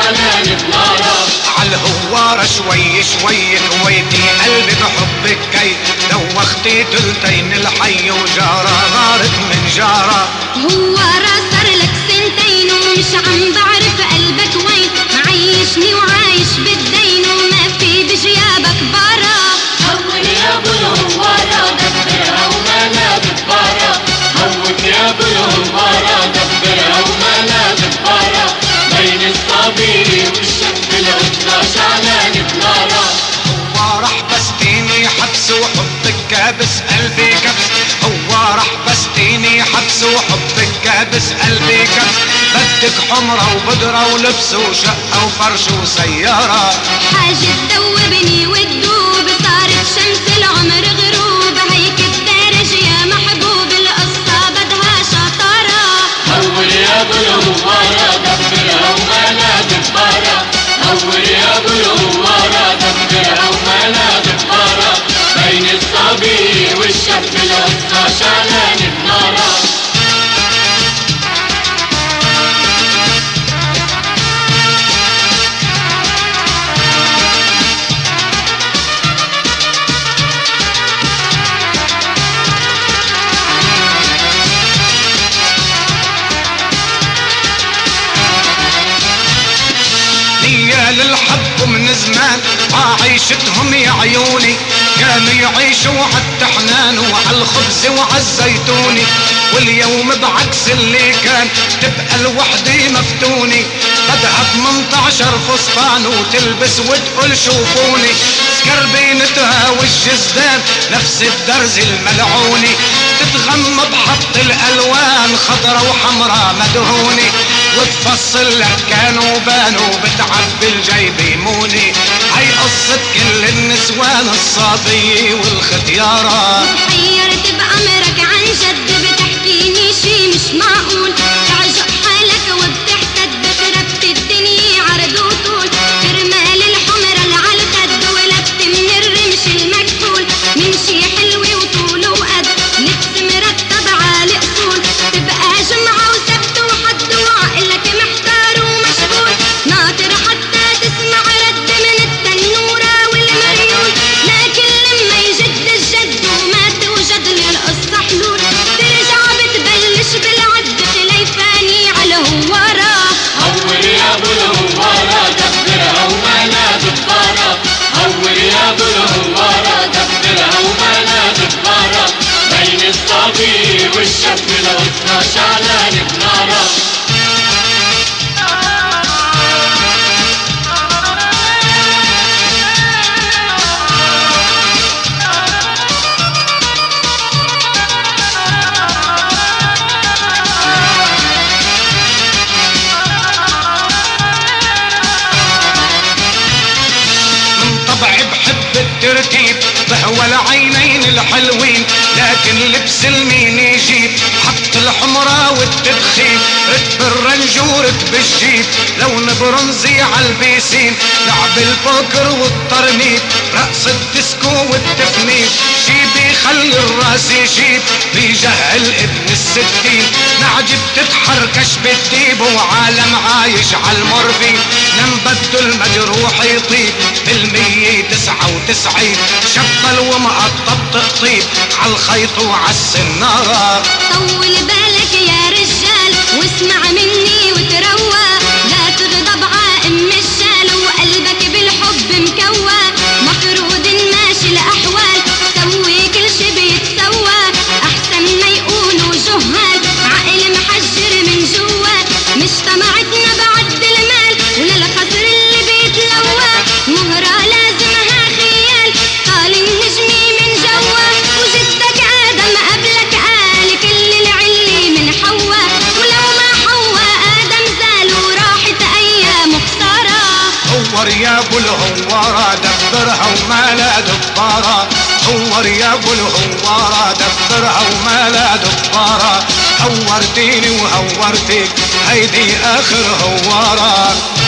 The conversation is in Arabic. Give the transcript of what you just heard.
شعلان بناره. عالهوارة شوي شوي كويتي قلبي بحبك كي دوختي تلتين الحي وجارة غارت من جارة. هوارة صار لك سنتين ومش عم بعرف قلبك وين، معيشني وعايش بالدين وما في بجيابك برا. هون يا ابو الهوارة دبرها وما بتبارة. هون يا ابو الهوارة دبرها وما بتبارة. بين الصبي والشاب العطرة شعلان بناره. هو راح بستيني حبس وحبك كابس قلبي كبس. هو راح بستيني حبس وحبك كابس قلبي كبس. بدك حمرة وبدرة ولبس وشقة وفرش وسيارة. حاجة تدوبني وتدوب صارت شمس العمر غروب. هيك الدرج يا محبوب القصة بدها شطارة. هون يا ابو الهوارة دبرها وما بتبارة. هون يا ابو الهوارة دبرها وما بتبارة. بين الصبي والشاب القصة شعلان بناره. للحب من زمان عايشتهم يا عيوني. كانوا يعيشوا عالتحنان وعالخبز وعالزيتوني. واليوم بعكس اللي كان تبقى الوحدة مفتوني. بدها 18 فستان وتلبس وتقول شوفوني. سكربينتها والجزدان نفس الدرز الملعوني. تتغمى بحط الالوان خضرا وحمرا مدهوني. وتفصل لك كانوا بانوا بتعبي الجيب يموني. هاي قصة كل النسوان الصبية والختيارة. متحيرت بأمرك عن جد بتحكيني شي مش معقول. تعجق حالك وبتحتد بخربت الدنيا عرض وطول. كرمال الحمرة اللي عالخد ولبت من الرمش المكحول. من شي حلوة وطول وقد لبس مرتب عالي اصول. تبقى جمعة وسبت وحد وعقلك محتار ومشغول. ناطر حتى تسمع رد من التنورة والمريول. لكن لما يجد الجد وما توجد للقصة حلول. ترجع بتبلش بالعد خليفاني عالهوارة. هون يا ابو الهوارة دبرها وما بتبارة. هون يا ابو الهوارة دبرها وما بتبارة. بين الصبي والشاب العطرة شعلان بناره. الترتيب بهوى العينين الحلوين. لكن لبس المين يجيب حط الحمرة والتدخين. ركب الرنجور بالجيب لون برمزي عالبيسين. لعب البوكر والترنيب رقص الديسكو والتفنيد. جيب يخلي الراس يجيب بيجهل ابن الستين. نعجب تتحركش بالديب وعالم عايش عالمربي. نم بده المجروح يطيب بال199 شبل ومقطب تقطيب عالخيط وعالسنارة. طول بالك يا رجال واسمع مني وتروى. لا تغضب عائم الشال وقلبك بالحب مكوى. مفروض ماشي الأحوال سوي كل شي بيتسوى. أحسن ما يقولوا جهال عقل محجر من جوا. مش طمعتنا بعد المال ولا الخسر اللي بيتلوى. مهرة لازمها خيال قال النجمي من جوا. وجدك آدم قبلك قال كل العلي من حوا. ولو ما حوا آدم زال وراحت أيام خسارة. هور يا ابو الهوارة دبرها وما لا دبارة. هور يا ابو الهوارة دبرها وما لا دبارة. هورتيني وهورتك هيدي اخر هوارة.